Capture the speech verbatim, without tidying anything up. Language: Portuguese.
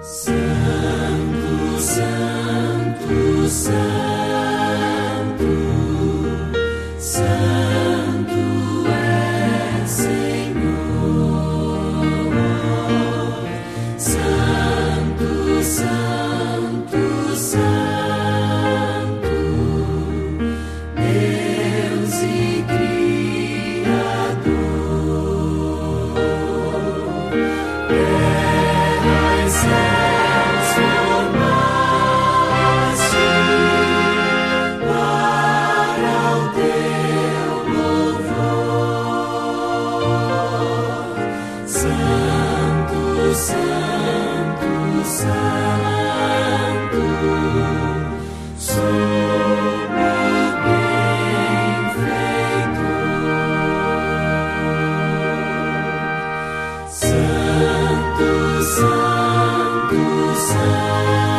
Santo, Santo, Santo, Santo é Senhor. Santo, Santo, Santo, Deus e Criador. Terra e céus formaste para o teu louvor. Santo, Santo, Santo, sobre o benfeitor. Santo, Santo, Santo.